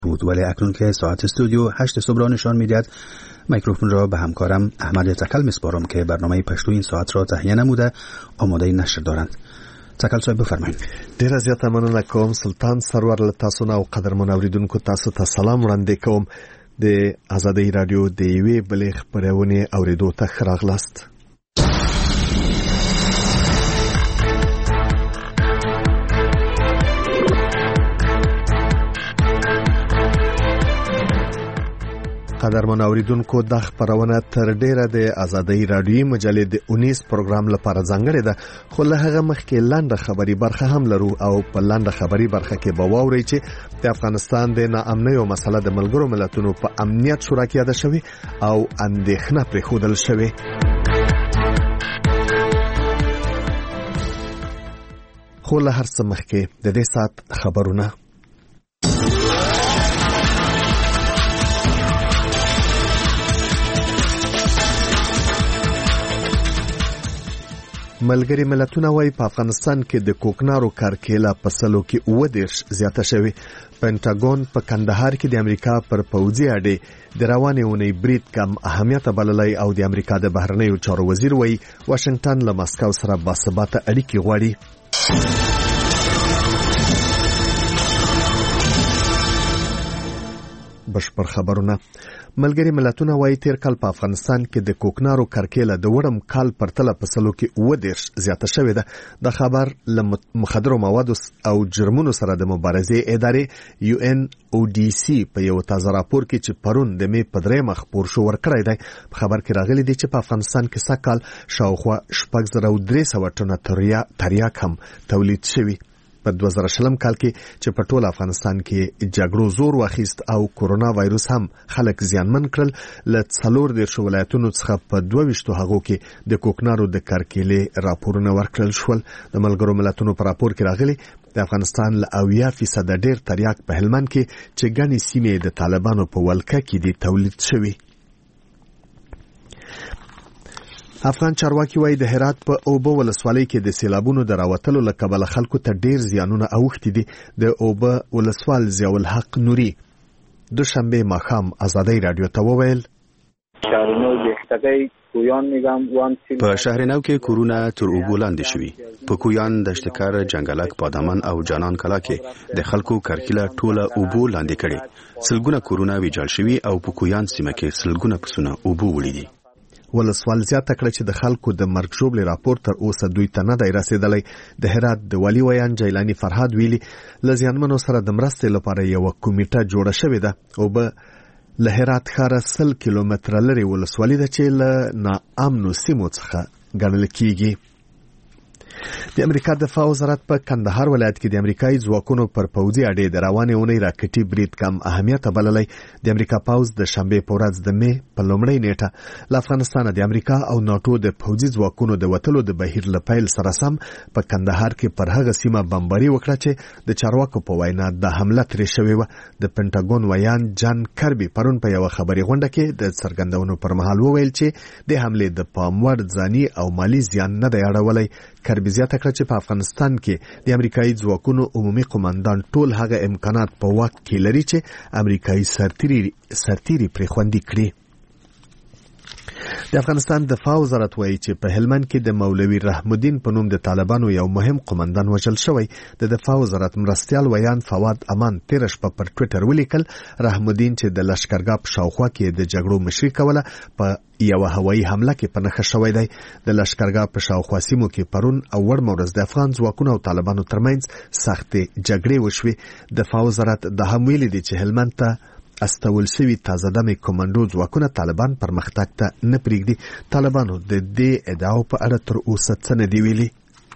بود، ولی اکنون که ساعت استودیو 8 صبح را نشان می‌دهد میکروفون را به همکارم احمد تکل میسپارم که برنامه پښتو این ساعت را تهیه نموده آماده نشر دارند. تکل صاحب بفرمایئ. ډیره زیاته مننه کوم سلطان سرور له تاسو نه او قدرمن اوریدونکو تاسو ته سلام وړاندې کوم. د آزادۍ رادیو د یوې بلې خپرونې اوریدو ته ښه راغلاست. قدرمن اوریدونکو د خبرونه تر ډیره د آزادۍ رادیوي مجلې د 19 پروګرام لپاره ځانګړې ده، خو له هغه مخکې لاندې خبري برخه هم لرو او په لاندې خبري برخه کې به واورئ چې د افغانستان د ناامنۍ او مسله د ملګرو ملتونو په امنیت شورا کې یاده شوې او اندېښنه پرېښودل شوې. خو له هر څه مخکې د دې ساعت خبرونه. ملګری ملتونه وايي په افغانستان کې د کوکنارو کارکېله په سلو کې 29 زیاته شوې. پینټاګون په کندهار کې د امریکا پر پوځي اډې د روانې اونۍ برید کم اهمیت بللی او د امریکا د بهرنیو چارو وزیر وايي واشنگټن له مسکو سره باثباته اړیکې غواړي. بشپړ خبرونه. ملګری ملتونه وايي تیر کال په افغانستان کې د کوکنارو کارکېله د وړم کال پرتله په سلو کې 29 زیاته شوې ده. د خبر له مخدرو موادو او جرمونو سره د مبارزې ادارې UNODC په یو تازه راپور کې چې پرون د می په 3 مخ خپور شو ورکړی دی. په خبر کې راغلي دی چې په افغانستان کې سږ کال شاوخوا 6300 ټنه تریاک هم تولید شوی. په 2020 کال کې چې په ټول افغانستان کې جګړو زور واخیست او کورونا وایروس هم خلک زیانمن کړل، له 14 ولایتونو څخه په 22 هغو کې د کوکنارو د کارکېلې راپورونه ورکړل شول. د ملګرو ملتونو په راپور کې راغلي د افغانستان له 80% ډیر تریاک په هلمند کې چې ګڼې سیمې د طالبانو په ولکه کې دي تولید شوي. افغان چارواکي وايي د هرات په اوبه ولسوالۍ کې د سیلابونو د راوتلو له کبله خلکو ته ډیر زیانونه اوښتي دي. د اوبه ولسوال ضیاء الحق نوري دوشنبه ماښام آزادۍ رادیو ته وویل په شهرنو کې کورونه تر اوبو لاندې شوي. په کویان د شتکار جنگلک پادامن او جانان کلا کې د خلکو کارکله ټوله اوبو لاندې کړي. سلګونه کورونه ویجاړ شوي او په کویان سیمه کې سلګونه پسونه اوبو ولیدي. ولسوال زیاته کړه چې د خلکو د مرګ ژوبلې راپور تر اوسه دوی ته نه دی رسیدلی. د هرات د والی ویان جیلانی فرهاد ویلي له زیانمنو سره د مرستې لپاره یو کمیټه جوړه شوې ده. او به له هرات ښاره 100 کیلومتره لرې ولسوالي ده چې له ناامنو سیمو څخه ګڼل کیږي. د امریکا دفاع وزارت په کندهار ولایت کې د امریکایي ځواکونو پر پوځي اډې د روانې اونۍ راکټي برید کم اهمیت بللی. د امریکا پوځ د شنبه په ورځ د می په لومړۍ نیټه له افغانستان د امریکا او ناتو د پوځي ځواکونو د وټلو د بهیر لپیل سره سم په کندهار کې پر هغه سیمه بمباري وکړه چې د چارواکو په وینا د حمله ترې شوې و. د پینټاګون ویان جان کربي پرون په یو خبري غونډه کې د څرګندونو پر مهال وویل چې د حمله د پاموړ ځاني او مالی زیان نه دی اړولی. کربي زیاته کړه چې په افغانستان کې د امریکایي ځواکونو عمومي قومندان ټول هغه امکانات په واک کې لري چې امریکایي سرتیري پرې خوندي کړي. د افغانستان دفاع وزارت وایي چې په هلمند کې د مولوي رحم الدین په نوم د طالبانو یو مهم قومندان وژل شوی. د دفاع وزارت مرستیال ویان فواد امان تیر شپه پر ټوئیټر ولیکل رحم الدین چې د لشکرګاه په شاوخوا کې د جګړو مشري کوله په یو هوایي حمله کې پنهخه شوی دی. د لشکرګاه په شاوخوا سیمو کې پرون او وړمه ورځ د افغان ځواکونو او طالبانو ترمنځ سختې جګړې وشوې. دفاع وزارت د هم ویلي دی چې هلمند ته استول شوی تازه دمې کمانډو ځواکونه طالبان پرمختګ ته نه پرېږدي. طالبانو د دې ادعاو په اړه تر اوسه څه نه دی ویلي.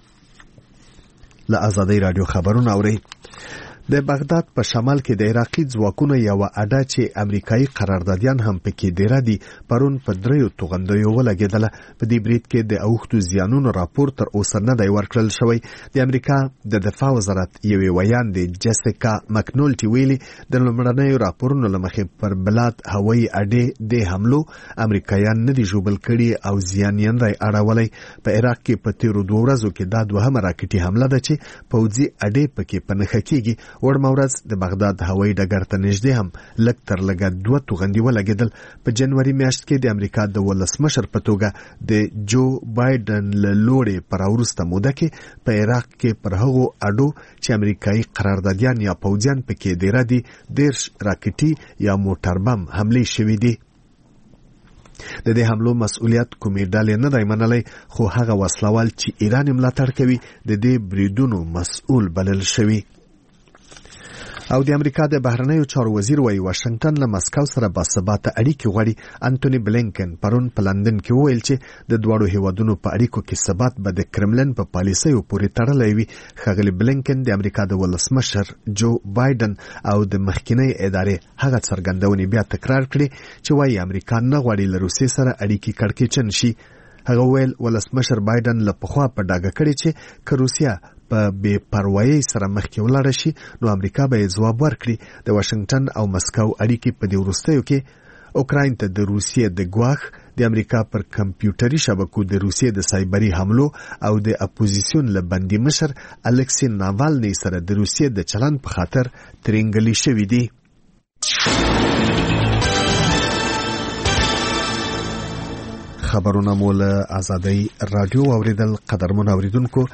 له آزادۍ رادیو خبرونه اورئ. د بغداد په شمال کې د عراقي ځواکونو یو اډه چې امریکایي قراردادیان هم پکې ډیره دي پرون په 3 توغندیو ولګېدله. په دې برید کې د اوښتو زیانونو راپور تر اوسه نه دی ورکړل شوی. د امریکا د دفاع وزارت یوې ویان د جیسیکا مکنولټي ویلي د لومړنیو راپورونو له مخې پر بلاد هوایي اډې د حملو امریکایان نه دي ژوبل کړي او زیان یې نه اړولی. په عراق کې په تیرو 2 ورځو کې دا دوهمه راکټي حمله ده چې پوځي اډې پکې پنهخه کیږي. وړمه ورځ د بغداد هوایي ډګر ته نږدې هم لږ تر لږه 2 توغندي ولګېدل. په جنوري میاشت کې د امریکا د ولسمشر په توګه د جو بایدن له لورې پر وروسته موده کې په عراق کې پر هغو اډو چې امریکایي قراردادیان یا پوځیان پکې دیره دي 10 راکټي یا موټر بم حملې شوې دي. د دې حملو مسؤلیت کومې ډلې نه دی منلی، خو هغه وسلوال چې ایران ملاتړ کوي د دې بریدونو مسؤل بلل شوي. او د امریکا د بهرنیو چارو وزیر وايي واشنگټن له مسکو سره باثباته اړیکې غواړي. انټونی بلینکن پرون په لندن کې وویل چې د دواړو هیوادونو په اړیکو کې ثبات به د کرملن په پالیسیو پورې تړلی وي. ښاغلي بلینکن د امریکا د ولسمشر جو بایدن او د مخکینی ادارې هغه څرګندونې بیا تکرار کړي چې وايي امریکا نه غواړي له روسیې سره اړیکې کړکېچن شي. هغه ویل ولسمشر بایدن له پخوا په ډاګه کړي چې که روسیه په بې پروایۍ سره مخکې ولاړه شي نو امریکا به یې ځواب ورکړي. د واشنگټن او مسکو اړیکې په دې وروستیو کې اوکراین ته د روسیې د ګواښ، د امریکا پر کمپیوټري شبکو د روسیې د سایبري حملو او د اپوزیسیون له بندي مشر الکسی ناوالني سره د روسیې د چلند په خاطر ترینګلي شوي دي. خبرونه مو له آزادۍ رادیو اوریدل. قدرمن اوریدونکو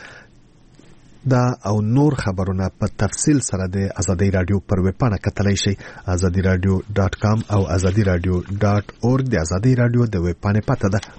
دا او نور خبرونه په تفصیل سره د آزادۍ رادیو پر ویب پاڼه کتلی شئ azadiradio.com او azadiradio.org. د آزادۍ رادیو د ویب پاڼې پته ده.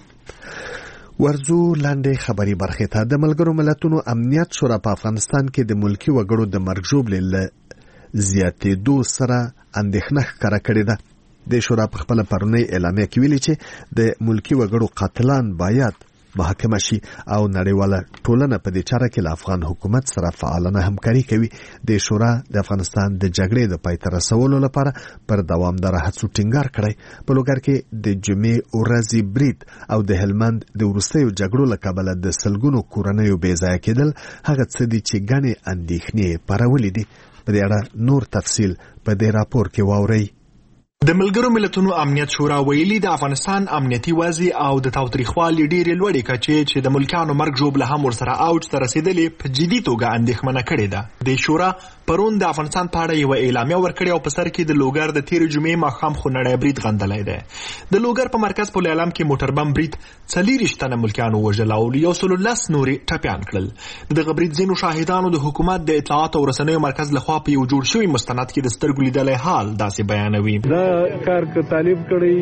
ورځو لاندې خبري برخې ته. د ملګرو ملتونو امنیت شورا په افغانستان کې د ملکی وګړو د مرګ ژوبلې له زیاتېدو سره اندېښنه ښکاره کړې ده. د شورا په خپل پرونی اعلامیه کې ویلي چې د ملکی وګړو قاتلان باید محاکمه شي او نړیواله ټولنه په دې چاره کې له افغان حکومت سره فعالانه همکاري کوي. د شورا د افغانستان د جګړې د پای ته رسولو لپاره پر دوامداره هڅو ټینګار کړی. په لوګر کې د جمعې ورځې برید او د هلمند د وروستیو جګړو له کبله د سلګونو کورنیو بې ځایه کېدل هغه څه دي چې ګڼې اندېښنې پارولې دي. په دې اړه نور تفصیل په دې راپور کې واورئ. د ملګرو ملتونو امنیت شورا ویلي د افغانستان امنیتي وضع او د تاوتریخوالي ډېرې لوړې کچې چې د ملکانو مرګ ژوبله هم ورسره اوج ته رسېدلې په جدي توګه اندېښمنه کړې ده. د شورا پرون د افغانستان په اړه یوه اعلامیه ورکړې او په سر کې د لوګر د تېرې جمعې ماښام خونړی برید غندلی دی. د لوګر په مرکز پل علم کې موټر بم برید 40 تنه ملکیانو وژل او 110 نورې ټپیان کړل. د دغه برید ځینو شاهدانو د حکومت د اطلاعاتو او رسنیو مرکز لخوا په یو جوړ شوي مستند کې د سترګو لیدلی حال داسې بیانوي. کار که طالب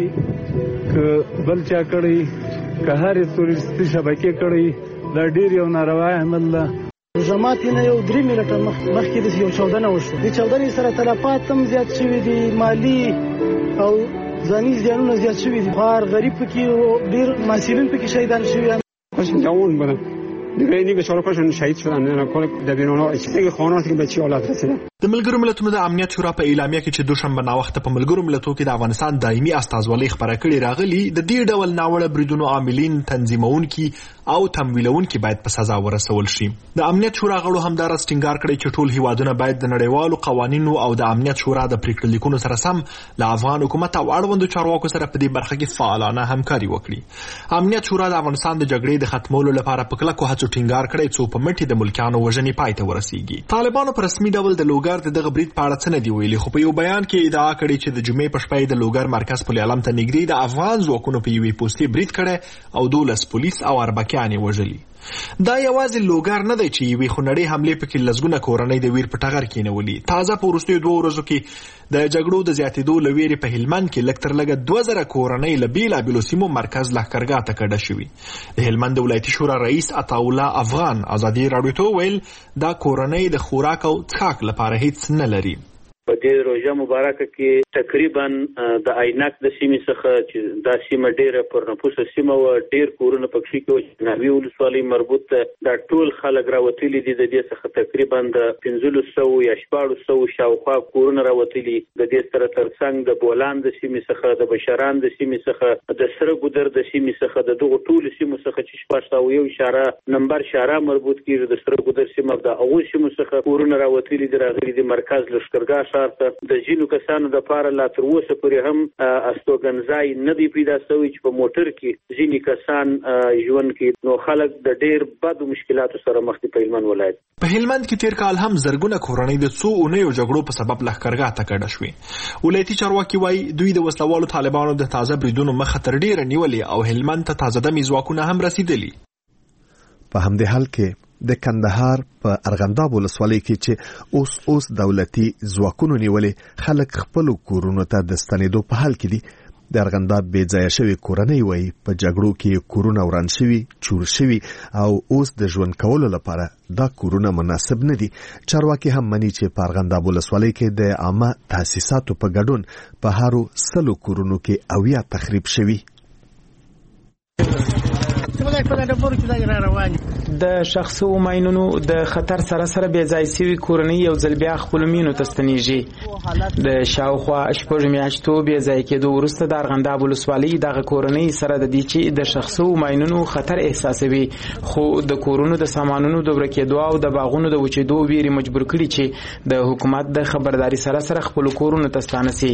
کړی که بل چا کړی که هرې تورستي شبکې کړی دا ډېر یو ناروا عمل ده. جماعت نه یو 3 منټه مخکې د یو چاودنه وشوه. د چاودنې سره تلفات هم زیات شوي دي، مالی او ځاني زیانونه زیات شوي دي. هر غریب پکې ډېر محصلین پکې شهیدان شوي. خوشم جوان بودم دیگه اینی بیچاره‌هاشون شهید شدن. نه کار در بیرون‌ها اجتماعی خانواتی که به چی حالت رسیدن. د ملګرو ملتونو د امنیت شورا په اعلامیه کې چې دوشنبه ناوخته په ملګرو ملتونو کې د افغانستان دایمي استازولۍ خبره کړې راغلي د دې ډول ناوړه بریدونو عاملین تنظیمونکي او تمویلونکي باید په سزا ورسول شي. د امنیت شورا غړو همدارس ټینګار کړی چې ټول هیوادونه باید د نړیوالو قوانینو او د امنیت شورا د پریکړې لیکونو سره سم له افغان حکومت او اړوندو چارواکو سره په دې برخه کې فعالانه همکاري وکړي. امنیت شورا د افغانستان د جګړې د ختمولو لپاره په کلکو هڅو ټینګار کړی څو په مټې د ملکیانو وژنې پای ته ورسیږي. طالبانو په رسمي ډول د لوګر د دغه برید په اړه څه نه دي ویلي، خو په یو بیان کې ادعا کړې چې د جمعې په شپه د لوګر مرکز پل علم ته نږدې د افغان ځواکونو په یوې پوستې برید کړی او 12 پولیس او اربکیان یې وژلي. دا یوازې لوګر نه دی چې یوې خونړۍ حملې پکې لسګونه کورنۍ د ویر په ټغر کېنولي. تازه په وروستیو 2 ورځو کې د جګړو د زیاتېدو له ویرې په هلمند کې لږ تر لږه 2000 کورنۍ له بېلابېلو سیمو مرکز لښکرګاه ته کډه شوي. د هلمند ولایتي شورا رئیس عطاالله افغان ازادي راډیو ته وویل دا کورنۍ د خوراک او څښاک لپاره هیڅ نه لري. په دې روژه مبارکه کې تقریبا د عینک د سیمې څخه چې دا سیمه ډیره پر نفوسه سیمه و، ډیر کورونه پکې کې ناوی ولسوالۍ مربوط دا ټول خلک راوتلي دي. د دې څخه تقریبا د 1500 یا 1400 شاوخوا کورونه راوتلي. د دې سره ترڅنګ د بولان د سیمې څخه، د بشران د سیمې څخه، د سره ګودر د سیمې څخه، د دغه ټول سیمو څخه چې 701 اشاره نمبر شاره مربوط کیږي د سره ګودر سیمه د اوو سیمو څخه کورونه راوتلي دي. راغلي د مرکز لښکرګاه ښار ته د ځینو کسانو د پاره لا تر اوسه پورې هم استوګنځای نه دی پیدا شوی چې په موټر کې ځینې کسان ژوند کې، نو خلک د ډېر بد مشکلاتو سره مخ دي په هلمند ولایت. په هلمند کې تیر کال هم زرګونه کورنۍ د څو اونیو جګړو په سبب لښکرګاه ته کډه شوې. ولایتي چارواکي وایي دوی د وسلوالو طالبانو د تازه بریدونو مخه تر ډېره نیولې او هلمند ته تازه دمي ځواکونه هم رسیدلي. په همدې حال کې د کندهار په ارغنداب ولسوالۍ کې چې اوس دولتي ځواکونو نیولې خلک خپل کورونو ته د ستنېدو په حال کې دي. د ارغنداب بې ځایه شوي کورنۍ وایي په جګړو کې کورونه وران شوي، چور شوي او اوس د ژوند کولو لپاره دا کورونه مناسب نه دي. چارواکي هم مني چې په ارغنداب ولسوالۍ کې د عامه تاسیساتو په ګډون په هارو 100 کورونو کې 80 تخریب شوي. د شخصي ماینونو د خطر سره بې ځای شوي کورنۍ یو ځل بیا خپلو مینو ته ستنېږي. د شاوخوا 6 میاشتو بې ځای کېدو وروسته د ارغنداب ولسوالۍ دغه کورنۍ سره د دې چې د شخصي ماینونو خطر احساسوي، خو د کورونو د سامانونو د ورکېدو او د باغونو د وچېدو ویرې مجبور کړي چې د حکومت د خبرداري سره خپلو کورونو ته ستانه سي.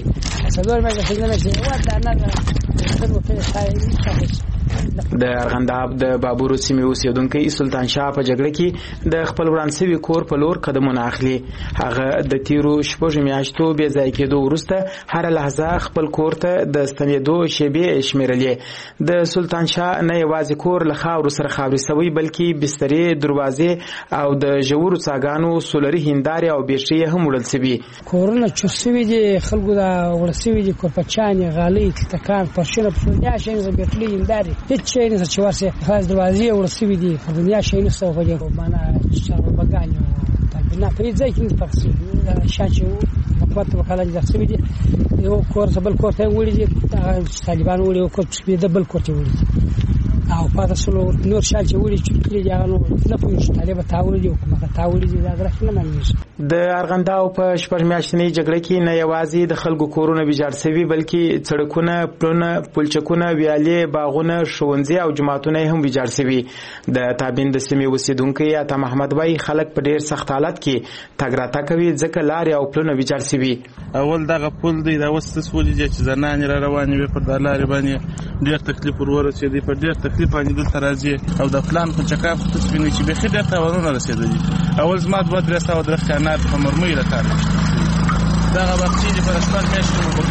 د ارغنداب د بابورو سیمې اوسیدونکي سلطان شاه په جګړه کې د خپل وران شوي کور په لور قدمونه اخلي. هغه د تیرو 6 میاشتو بې ځای کېدو وروسته هر لحظه خپل کور ته د ستنېدو شیبې شمیرلې. د سلطان شاه نه یوازې کور له خاورو سره خاورې سوی، بلکې بسترې، دروازې او د ژورو څاګانو سولري هندارې او بیشې هم وړل شوي. کورونه چور شوي دي، خلکو دا وړل شوي دي، کورپچانې، غالۍ، تکان، پرشونه، پرشونه شي نه بیټلي هندارې هیڅ شي نه چې ورسه خاص دروازې ورسوي دي، په دنیا شي نه څه وګړي معنا شارو بګانیو تلبنا په ځای کې تفصیل شاچو حکومت وکاله ځخصوي دي. یو کور بل کور ته وړي دي، طالبان وړي او کور په بل کور ته وړي او پاتې سلو نور شال چې وړي چې کلی ځانو نه پوهیږي طالب تاوړي دي حکومت تاوړي دي دا غره نه مانځي. د ارغنداو په 6 میاشتنۍ جګړه کې نه یوازې د خلکو کورونه ویجاړ شوي، بلکې سړکونه، پلونه، پلچکونه، ویالې، باغونه، ښوونځي او جماعتونه هم ویجاړ شوي. د تابین د سیمې اوسیدونکي عطا محمد وایي خلک په ډېر سخت حالت کې تګ راتګ کوي ځکه لارې او پلونه ویجاړ شوي. اول دغه پل دی دا اوس څه چې زنانې را روانې وي پر د لارې باندې ډېر تکلیف ورورسېدی، په ډېر تکلیف باندې دلته راځي او د پلان په چکاپ تصویني چې بیخي ډېر تاوانونه رسېدلي. اول زما 2-3 درختانات په مرمۍ راکاږي، دغه وخت چې په رسمان میاشتې مو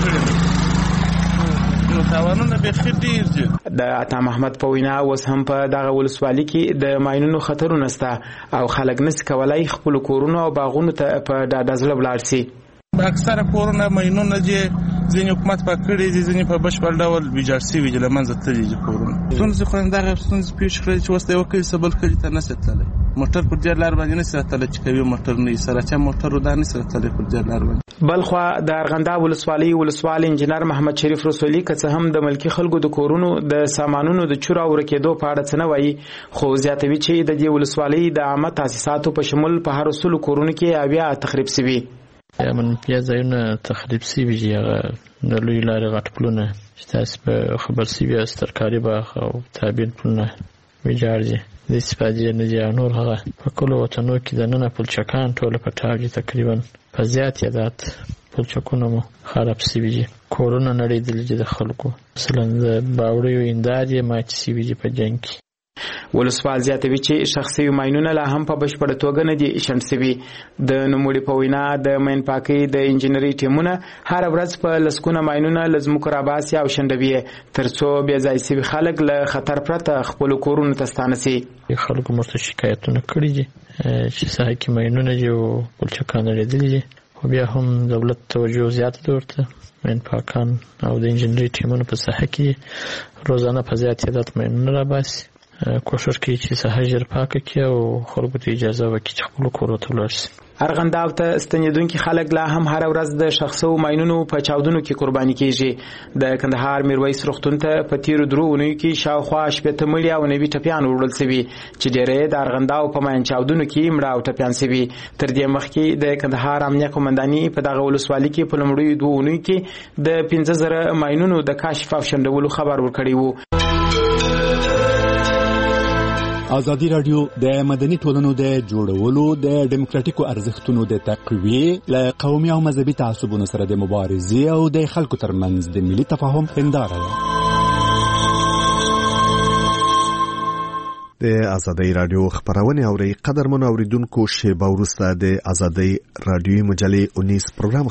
کړی نو تاوانونه بیخي ډېر دي. د عطا محمد په وینا اوس هم په دغه ولسوالۍ کې د ماینونو خطرونه شته او خلک نشي کولای خپل کورونو او باغونو ته په ډاډه زړه ولاړ شي. اکثره کورونه ماینونه چې ځینې حکومت په کړی دي، ځینې په بشپړ ډول ویجاړ شوي دي، له منځه تللي دي کورونه. ستونزې خو همدغه ستونزې پېښ کړې چې اوس د یو کلي څخه بل کلي ته نشي تللی، موټر پر دې لار باندې نشي راتللی چې کوي موټر نه وي، سراچا موټر دا نشي راتللی پر دې لار باندې. بلخوا د ارغنداب ولسوالۍ انجینر محمد شریف رسولي که څه هم د ملکي خلکو د کورونو د سامانونو د چور او ورکېدو په اړه څه نه وایي، خو زیاتوي چې د دې ولسوالۍ د عامه تاسیساتو په شمول په هر 100 کورونو کې 80 تخریب شوي. منفي ځایونه تخریب شوي دي، هغه د لوی لارې غټ پلونه چې تاسو په خبر شوي یاست، ترکاري باغ او تابین پلونه ویجاړ دي، د استفادې نه دي. نور هغه په کلو وطنو کې دننه پلچکان ټوله په ټاپ دي، تقریبا په زیات تعداد پلچکونه مو خراب شوي دي. کورونه نړېدلي دي د خلکو، مثلا د باوړیو هندارې ماتې شوي دي په جنګ کې. ولسوال زیاتوي چې شخصي ماینونه لا هم په بشپړه توګه نه دي شنډ شوي. د نوموړي په وینا د ماین پاکۍ د انجینري ټیمونه هر ورځ په لسکونه ماینونه له ځمکو راباسي او شنډوي تر څو بې ځای شوي خلک له خطر پرته خپلو کورونو ته ستانه شي. خلکو مرته شکایتونه کړي دي چې ساحه کې ماینونه دي او پلچکان نړېدلي دي، خو بیا هم دولت توجه زیاته ده ورته. ماین پاکان او د انجینري ټیمونه په ساحه کې روزانه په زیات تعداد ماینونه راباسي، کوشش کوي چې ساحه ژر پاکه کړي او خلکو ته اجازه ورکړي چې خپلو کورو ته ولاړ شي. ارغنداب ته ستنېدونکي خلک لا هم هر ورځ د شخصي ماینونو په چاودنو کې قرباني کیږي. د کندهار میرویس روغتون ته په تیرو 3 اونیو کې شاوخوا 80 مړي او 90 ټپیان وړل شوي چې ډېری د ارغنداب په ماین چاودنو کې مړه او ټپیان شوي. تر دې مخکې د کندهار امنیه قومنداني په دغه ولسوالۍ کې په لومړیو 2 اونیو کې د 15000 ماینونو د کشف او شنډولو خبر ورکړی و. ازادي رادیو د مدني ټولنو د جوړولو د ډیموکراتیکو ارزښتونو د تقویې له قومي او مذهبي تعصبونو سره د مبارزې او د خلکو ترمنځ د ملي تفاهم هنداره ده. د ازادي رادیو خبرونه اوري قدرمن اوریدونکو شیبه وروسته د ازادي رادیو مجلې 19 پروګرام